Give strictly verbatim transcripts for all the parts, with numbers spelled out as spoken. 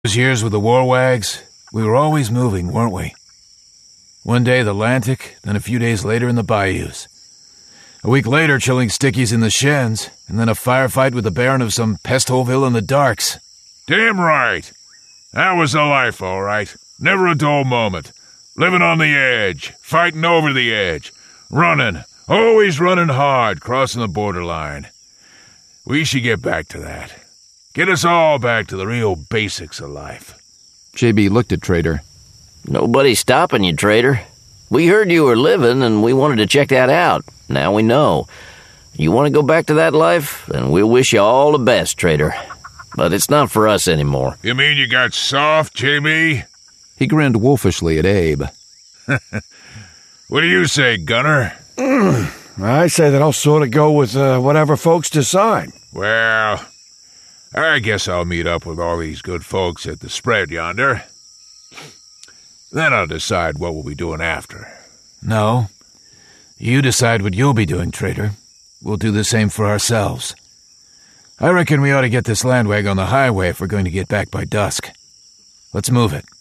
Those years with the Warwags, we were always moving, weren't we? One day the Atlantic, then a few days later in the bayous. A week later chilling stickies in the shens, and then a firefight with the Baron of some pestholeville in the darks. Damn right. That was the life, all right. Never a dull moment. Living on the edge, fighting over the edge, running, always running hard, crossing the borderline. We should get back to that. Get us all back to the real basics of life. J B looked at Trader. Nobody's stopping you, Trader. We heard you were living, and we wanted to check that out. Now we know. You want to go back to that life? Then we'll wish you all the best, Trader. But it's not for us anymore. You mean you got soft, J B? He grinned wolfishly at Abe. What do you say, Gunner? Mm, I say that I'll sort of go with uh, whatever folks decide. Well, I guess I'll meet up with all these good folks at the spread yonder. Then I'll decide what we'll be doing after. No. You decide what you'll be doing, Trader. We'll do the same for ourselves. I reckon we ought to get this landwag on the highway if we're going to get back by dusk. Let's move it.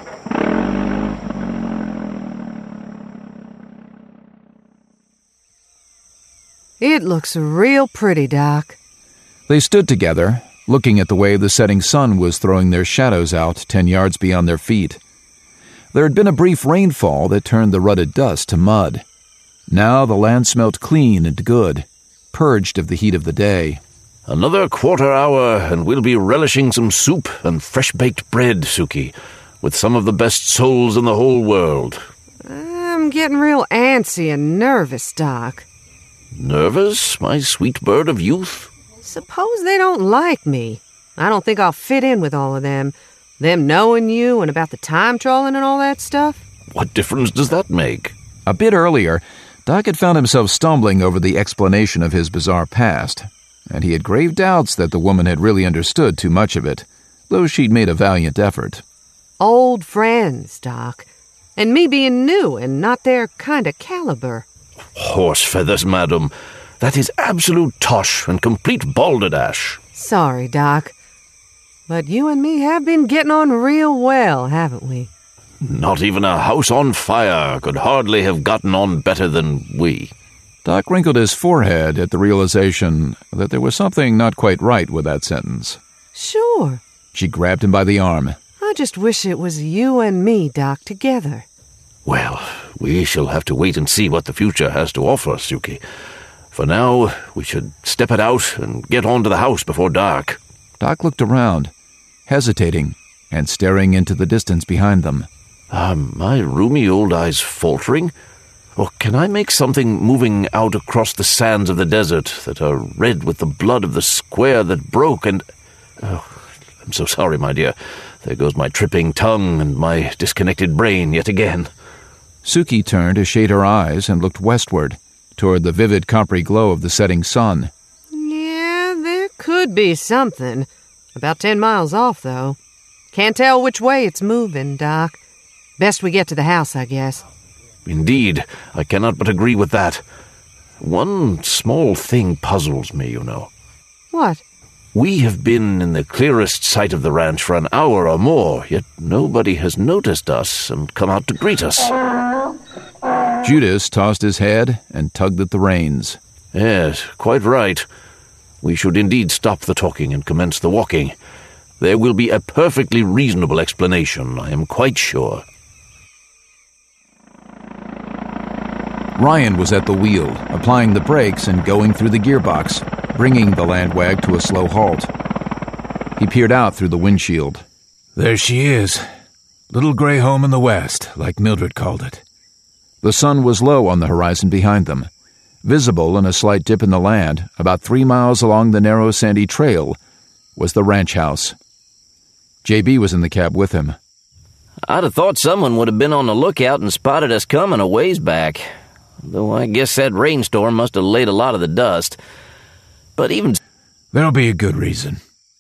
It looks real pretty, Doc. They stood together, looking at the way the setting sun was throwing their shadows out ten yards beyond their feet. There had been a brief rainfall that turned the rutted dust to mud. Now the land smelt clean and good, purged of the heat of the day. Another quarter hour, and we'll be relishing some soup and fresh-baked bread, Suki, with some of the best souls in the whole world. I'm getting real antsy and nervous, Doc. Nervous, my sweet bird of youth? Suppose they don't like me. I don't think I'll fit in with all of them. Them knowing you and about the time trolling and all that stuff. What difference does that make? A bit earlier, Doc had found himself stumbling over the explanation of his bizarre past, and he had grave doubts that the woman had really understood too much of it, though she'd made a valiant effort. Old friends, Doc. And me being new and not their kind of caliber. Horse feathers, madam. That is absolute tosh and complete balderdash. Sorry, Doc. But you and me have been getting on real well, haven't we? Not even a house on fire could hardly have gotten on better than we. Doc wrinkled his forehead at the realization that there was something not quite right with that sentence. Sure. She grabbed him by the arm. I just wish it was you and me, Doc, together. Well, we shall have to wait and see what the future has to offer, Suki. For now, we should step it out and get on to the house before dark. Doc looked around, hesitating and staring into the distance behind them. Are my rheumy old eyes faltering? Or can I make something moving out across the sands of the desert that are red with the blood of the square that broke and... Oh, I'm so sorry, my dear. There goes my tripping tongue and my disconnected brain yet again. Suki turned to shade her eyes and looked westward, toward the vivid coppery glow of the setting sun. Yeah, there could be something. About ten miles off, though. Can't tell which way it's moving, Doc. Best we get to the house, I guess. Indeed, I cannot but agree with that. One small thing puzzles me, you know. What? We have been in the clearest sight of the ranch for an hour or more, yet nobody has noticed us and come out to greet us. Judas tossed his head and tugged at the reins. Yes, quite right. We should indeed stop the talking and commence the walking. There will be a perfectly reasonable explanation, I am quite sure. Ryan was at the wheel, applying the brakes and going through the gearbox, bringing the landwag to a slow halt. He peered out through the windshield. There she is. Little gray home in the west, like Mildred called it. The sun was low on the horizon behind them. Visible in a slight dip in the land, about three miles along the narrow sandy trail, was the ranch house. J B was in the cab with him. I'd have thought someone would have been on the lookout and spotted us coming a ways back. Though I guess that rainstorm must have laid a lot of the dust. But even... There'll be a good reason.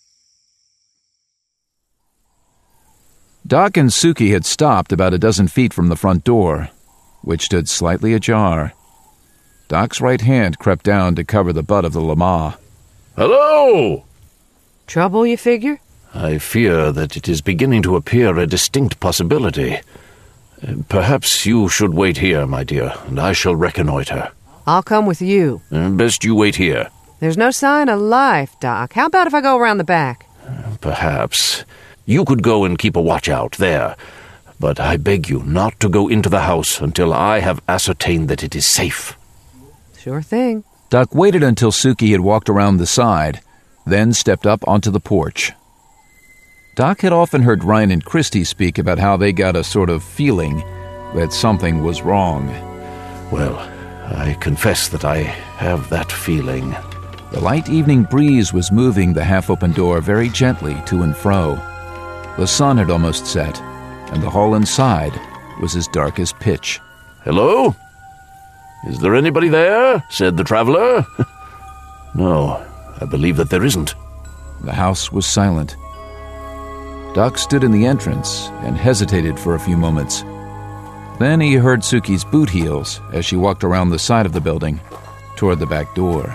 Doc and Suki had stopped about a dozen feet from the front door, which stood slightly ajar. Doc's right hand crept down to cover the butt of the Lama. Hello! Trouble, you figure? I fear that it is beginning to appear a distinct possibility. Perhaps you should wait here, my dear, and I shall reconnoiter. I'll come with you. Best you wait here. There's no sign of life, Doc. How about if I go around the back? Perhaps. You could go and keep a watch out there. But I beg you not to go into the house until I have ascertained that it is safe. Sure thing. Doc waited until Suki had walked around the side, then stepped up onto the porch. Doc had often heard Ryan and Christy speak about how they got a sort of feeling that something was wrong. Well, I confess that I have that feeling. The light evening breeze was moving the half-open door very gently to and fro. The sun had almost set, and the hall inside was as dark as pitch. Hello? Is there anybody there? Said the traveler. No, I believe that there isn't. The house was silent. Doc stood in the entrance and hesitated for a few moments. Then he heard Suki's boot heels as she walked around the side of the building toward the back door.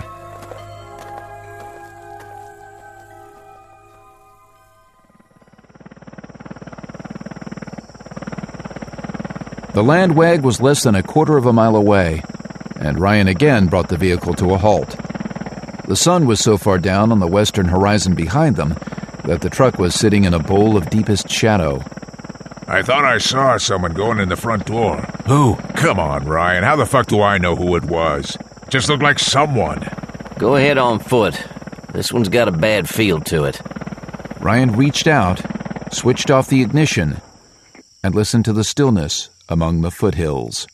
The landwag was less than a quarter of a mile away, and Ryan again brought the vehicle to a halt. The sun was so far down on the western horizon behind them that the truck was sitting in a bowl of deepest shadow. I thought I saw someone going in the front door. Who? Come on, Ryan. How the fuck do I know who it was? Just looked like someone. Go ahead on foot. This one's got a bad feel to it. Ryan reached out, switched off the ignition, and listened to the stillness among the foothills.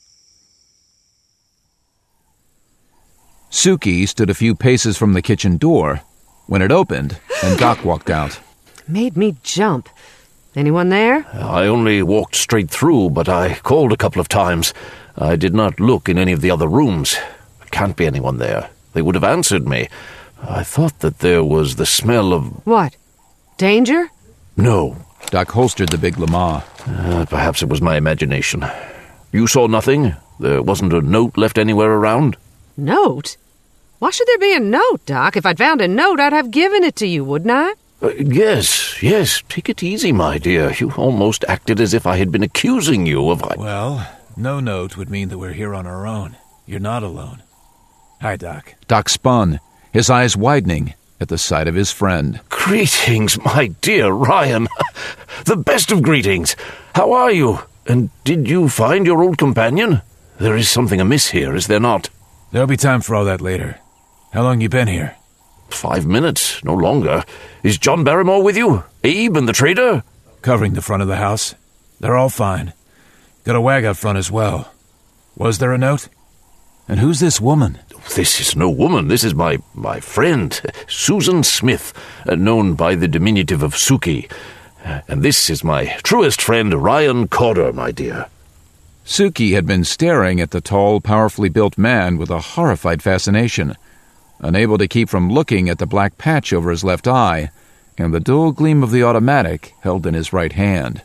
Suki stood a few paces from the kitchen door when it opened and Doc walked out. Made me jump. Anyone there? I only walked straight through, but I called a couple of times. I did not look in any of the other rooms. There can't be anyone there. They would have answered me. I thought that there was the smell of... What? Danger? No. Doc holstered the big Lama. Uh, perhaps it was my imagination. You saw nothing? There wasn't a note left anywhere around? Note? Why should there be a note, Doc? If I'd found a note, I'd have given it to you, wouldn't I? Uh, yes, yes. Take it easy, my dear. You almost acted as if I had been accusing you of... Well, no note would mean that we're here on our own. You're not alone. Hi, Doc. Doc spun, his eyes widening at the sight of his friend. Greetings, my dear Ryan. The best of greetings. How are you? And did you find your old companion? There is something amiss here, is there not? There'll be time for all that later. How long you been here? Five minutes, no longer. Is John Barrymore with you? Abe and the trader? Covering the front of the house. They're all fine. Got a wag out front as well. Was there a note? And who's this woman? This is no woman. This is my, my friend, Susan Smith, uh, known by the diminutive of Suki. Uh, and this is my truest friend, Ryan Corder, my dear. Suki had been staring at the tall, powerfully built man with a horrified fascination, unable to keep from looking at the black patch over his left eye and the dull gleam of the automatic held in his right hand.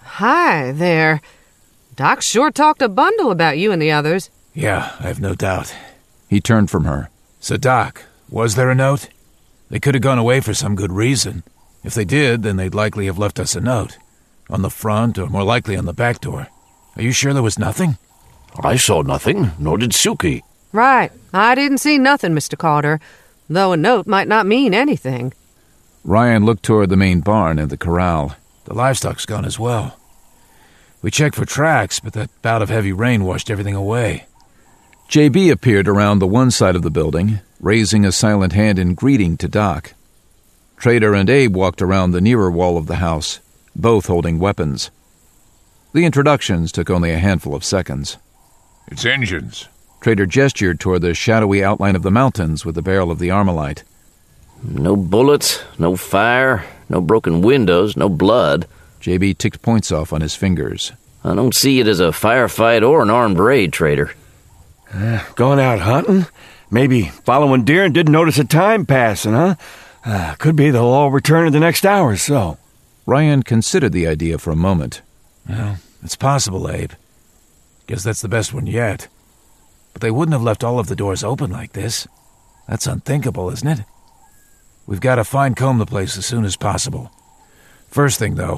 Hi there. Doc sure talked a bundle about you and the others. Yeah, I've no doubt. He turned from her. So, Doc, was there a note? They could have gone away for some good reason. If they did, then they'd likely have left us a note. On the front, or more likely on the back door. Are you sure there was nothing? I saw nothing, nor did Suki. Right. I didn't see nothing, Mister Carter, though a note might not mean anything. Ryan looked toward the main barn and the corral. The livestock's gone as well. We checked for tracks, but that bout of heavy rain washed everything away. J B appeared around the one side of the building, raising a silent hand in greeting to Doc. Trader and Abe walked around the nearer wall of the house, both holding weapons. The introductions took only a handful of seconds. It's engines. Trader gestured toward the shadowy outline of the mountains with the barrel of the Armalite. No bullets, no fire, no broken windows, no blood. J B ticked points off on his fingers. I don't see it as a firefight or an armed raid, Trader. Uh, going out hunting? Maybe following deer and didn't notice the time passing, huh? Uh, could be they'll all return in the next hour or so. Ryan considered the idea for a moment. Well, it's possible, Abe. Guess that's the best one yet. But they wouldn't have left all of the doors open like this. That's unthinkable, isn't it? We've got to fine comb the place as soon as possible. First thing, though,